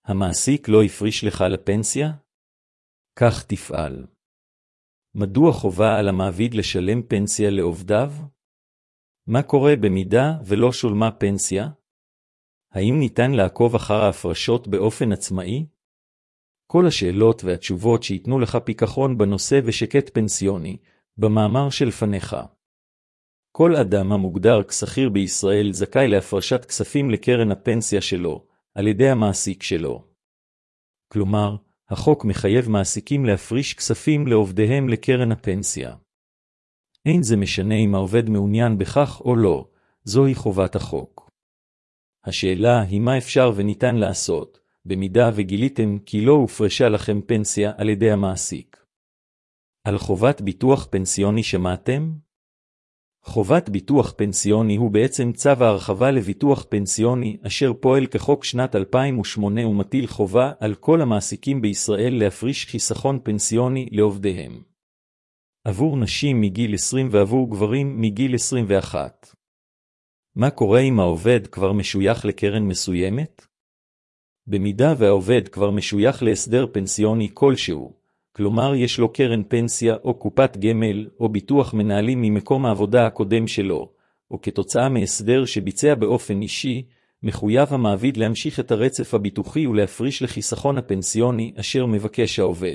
המעסיק לא הפריש לך לפנסיה? כך תפעל. מדוע חובה על המעביד לשלם פנסיה לעובדיו? מה קורה במידה ולא שולמה פנסיה? האם ניתן לעקוב אחר ההפרשות באופן עצמאי? כל השאלות והתשובות שיתנו לך פיקחון בנושא ושקט פנסיוני, במאמר שלפניך. כל אדם המוגדר כשכיר בישראל זכאי להפרשת כספים לקרן הפנסיה שלו, על ידי המעסיק שלו. כלומר, החוק מחייב מעסיקים להפריש כספים לעובדיהם לקרן הפנסיה. אין זה משנה אם העובד מעוניין בכך או לא, זוהי חובת החוק. השאלה היא מה אפשר וניתן לעשות, במידה וגיליתם כי לא הופרשה לכם פנסיה על ידי המעסיק. על חובת ביטוח פנסיוני שמעתם? חובת ביטוח פנסיוני הוא בעצם צו ההרחבה לביטוח פנסיוני אשר פועל כחוק שנת 2008 ומטיל חובה על כל המעסיקים בישראל להפריש חיסכון פנסיוני לעובדיהם. עבור נשים מגיל 20 ועבור גברים מגיל 21. מה קורה אם העובד כבר משוייך לקרן מסוימת? במידה והעובד כבר משוייך להסדר פנסיוני כלשהו, כלומר יש לו קרן פנסיה או קופת גמל או ביטוח מנהלים ממקום העבודה הקודם שלו, או כתוצאה מהסדר שביצע באופן אישי, מחויב המעביד להמשיך את הרצף הביטוחי ולהפריש לחיסכון הפנסיוני אשר מבקש העובד.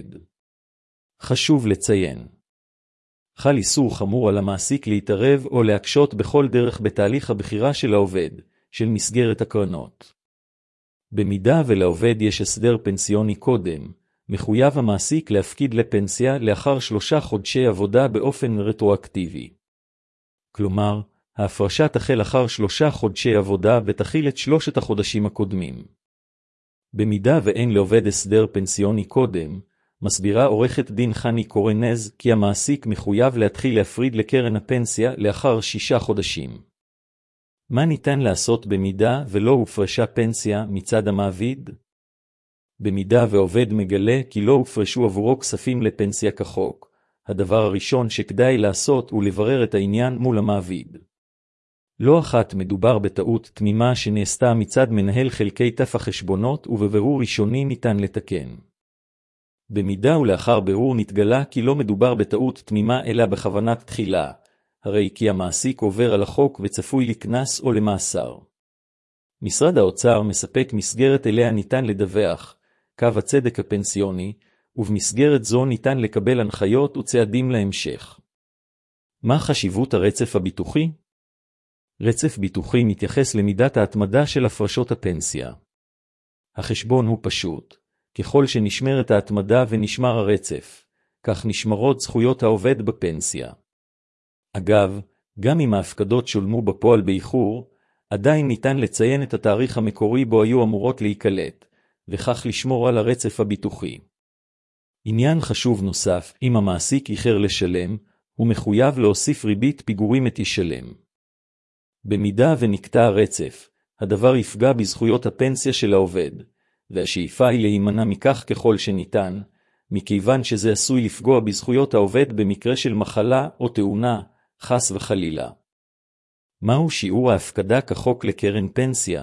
חשוב לציין. חל איסור חמור על המעסיק להתערב או להקשות בכל דרך בתהליך הבחירה של העובד, של מסגרת הקרנות. במידה ולעובד יש הסדר פנסיוני קודם, מחויב המעסיק להפקיד לפנסיה לאחר 3 חודשי עבודה באופן רטרואקטיבי. כלומר, ההפרשה תחל אחר 3 חודשי עבודה ותחיל את 3 החודשים הקודמים. במידה ואין לעובד הסדר פנסיוני קודם, מסבירה עורכת דין חני קורנז כי המעסיק מחויב להתחיל להפריד לקרן הפנסיה לאחר 6 חודשים. מה ניתן לעשות במידה ולא הופרשה פנסיה מצד המעביד? במידה ועובד מגלה כי לא הופרשו עבורו כספים לפנסיה כחוק, הדבר הראשון שכדאי לעשות הוא לברר את העניין מול המעביד. לא אחת מדובר בטעות תמימה שנעשתה מצד מנהל חלקי תף החשבונות ובבירור ראשוני ניתן לתקן. במידה ולאחר בירור נתגלה כי לא מדובר בטעות תמימה אלא בכוונת תחילה, הרי כי המעסיק עובר על החוק וצפוי לקנס או למאסר. משרד האוצר מספק מסגרת אליה ניתן לדווח, קו הצדק הפנסיוני, ובמסגרת זו ניתן לקבל הנחיות וצעדים להמשך. מה חשיבות הרצף הביטוחי? רצף ביטוחי מתייחס למידת ההתמדה של הפרשות הפנסיה. החשבון הוא פשוט. ככל שנשמרת ההתמדה ונשמר הרצף, כך נשמרות זכויות העובד בפנסיה. אגב, גם אם ההפקדות שולמו בפועל באיחור, עדיין ניתן לציין את התאריך המקורי בו היו אמורות להיקלט, וכך לשמור על הרצף הביטוחי. עניין חשוב נוסף, אם המעסיק איחר לשלם, הוא מחויב להוסיף ריבית פיגורים את ישלם. במידה ונקטע הרצף, הדבר יפגע בזכויות הפנסיה של העובד, והשאיפה היא להימנע מכך ככל שניתן, מכיוון שזה עשוי לפגוע בזכויות העובד במקרה של מחלה או תאונה, חס וחלילה. מהו שיעור ההפקדה כחוק לקרן פנסיה?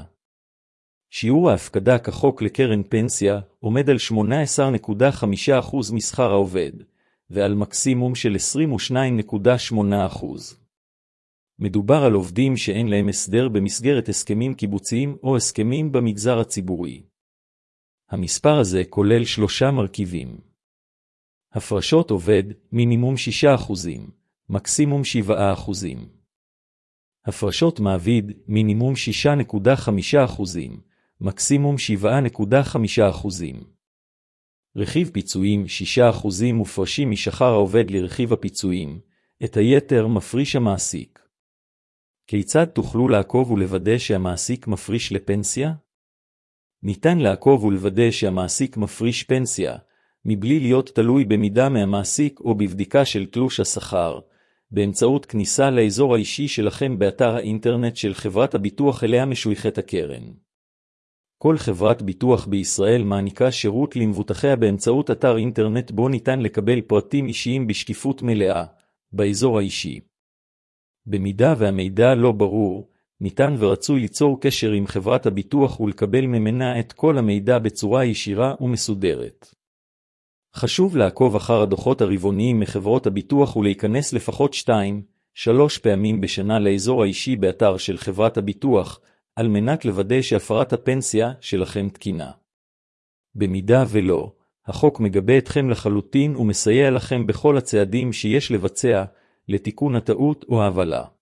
שיעור ההפקדה כחוק לקרן פנסיה עומד על 18.5% משכר העובד, ועל מקסימום של 22.8%. מדובר על עובדים שאין להם הסדר במסגרת הסכמים קיבוציים או הסכמים במגזר הציבורי. המספר הזה כולל 3 מרכיבים. הפרשות עובד, מינימום 6%, מקסימום 7%. הפרשות מעביד, מינימום 6.5%, מקסימום 7.5%. רכיב פיצויים 6% מופרשים משכר העובד לרכיב הפיצויים, את היתר מפריש המעסיק. כיצד תוכלו לעקוב ולוודא שהמעסיק מפריש לפנסיה? ניתן לעקוב ולוודא שהמעסיק מפריש פנסיה, מבלי להיות תלוי במידה מהמעסיק או בבדיקה של תלוש השכר, באמצעות כניסה לאזור האישי שלכם באתר האינטרנט של חברת הביטוח אליה משויכת הקרן. כל חברת ביטוח בישראל מעניקה שירות למבוטחיה באמצעות אתר אינטרנט בו ניתן לקבל פרטים אישיים בשקיפות מלאה, באזור האישי. במידה והמידע לא ברור, ניתן ורצוי ליצור קשר עם חברת הביטוח ולקבל ממנה את כל המידע בצורה ישירה ומסודרת. חשוב לעקוב אחר הדוחות הרבעוניים מחברות הביטוח ולהיכנס לפחות 2-3 פעמים בשנה לאזור האישי באתר של חברת הביטוח, על מנת לוודא שהפרת הפנסיה שלכם תקינה. במידה ולא, החוק מגבה אתכם לחלוטין ומסייע לכם בכל הצעדים שיש לבצע לתיקון הטעות או העוולה.